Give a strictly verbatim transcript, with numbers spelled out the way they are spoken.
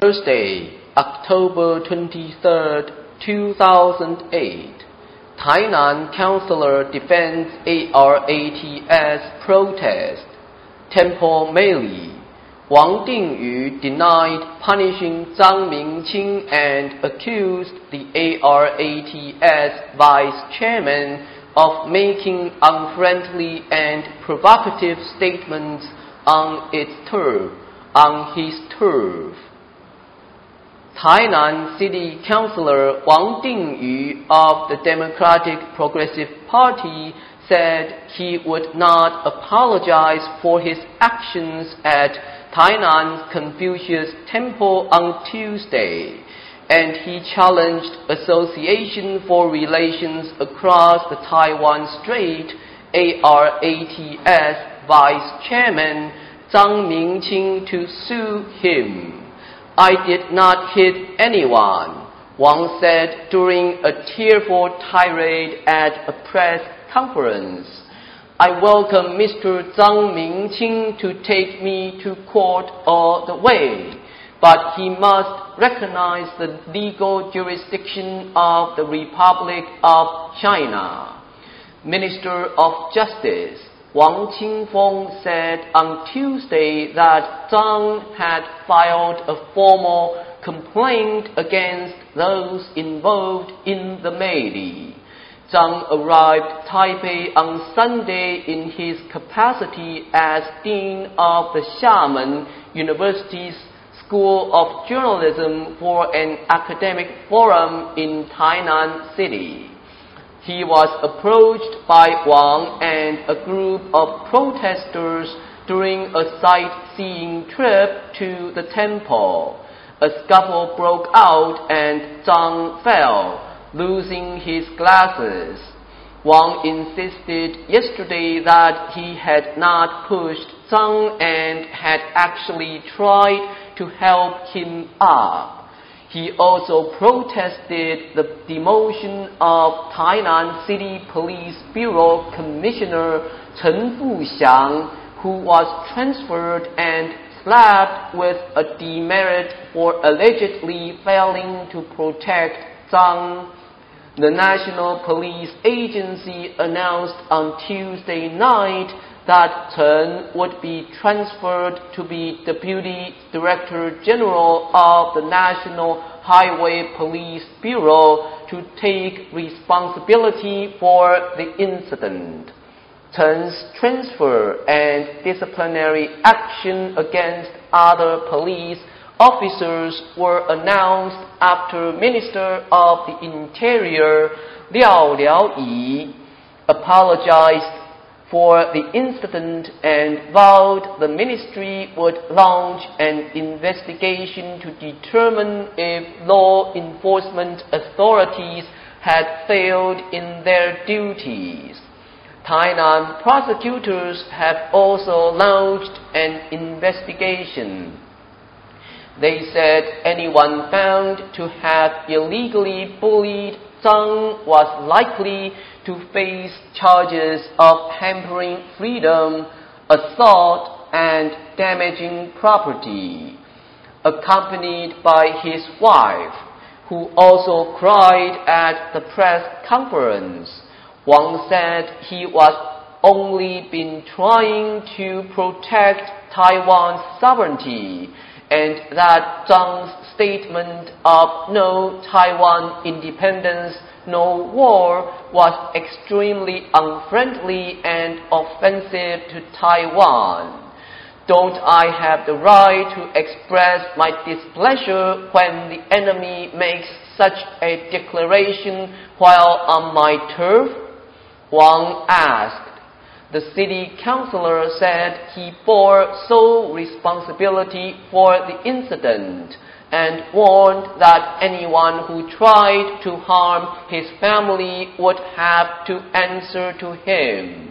Thursday, October twenty-third, two thousand eight, Tainan councillor defends A R A T S protest. Temple Meili. Wang Dingyu denied punishing Zhang Mingqing and accused the A R A T S vice chairman of making unfriendly and provocative statements on its turf, on his turf. Tainan City Councillor Wang Dingyu of the Democratic Progressive Party said he would not apologize for his actions at Tainan's Confucius Temple on Tuesday, and he challenged Association for Relations Across the Taiwan Strait, A R A T S Vice Chairman Zhang Mingqing to sue him. "I did not hit anyone," Wang said during a tearful tirade at a press conference. "I welcome Mister Zhang Mingqing to take me to court all the way, but he must recognize the legal jurisdiction of the Republic of China." Minister of Justice Wang Qingfeng said on Tuesday that Zhang had filed a formal complaint against those involved in the melee. Zhang arrived Taipei on Sunday in his capacity as Dean of the Xiamen University's School of Journalism for an academic forum in Tainan City. He was approached by Wang and a group of protesters during a sightseeing trip to the temple. A scuffle broke out and Zhang fell, losing his glasses. Wang insisted yesterday that he had not pushed Zhang and had actually tried to help him up. He also protested the demotion of Tainan City Police Bureau Commissioner Chen Fuxiang, who was transferred and slapped with a demerit for allegedly failing to protect Zhang. The National Police Agency announced on Tuesday night that Chen would be transferred to be Deputy Director General of the National Highway Police Bureau to take responsibility for the incident. Chen's transfer and disciplinary action against other police officers were announced after Minister of the Interior Liao Liaoyi apologized for the incident and vowed the ministry would launch an investigation to determine if law enforcement authorities had failed in their duties. Tainan prosecutors have also launched an investigation. They said anyone found to have illegally bullied Zhang was likely to face charges of hampering freedom, assault, and damaging property. Accompanied by his wife, who also cried at the press conference, Wang said he was only been trying to protect Taiwan's sovereignty, and that Zhang's statement of no Taiwan independence, no war was extremely unfriendly and offensive to Taiwan. "Don't I have the right to express my displeasure when the enemy makes such a declaration while on my turf?" Wang asked. The city councillor said he bore sole responsibility for the incident and warned that anyone who tried to harm his family would have to answer to him.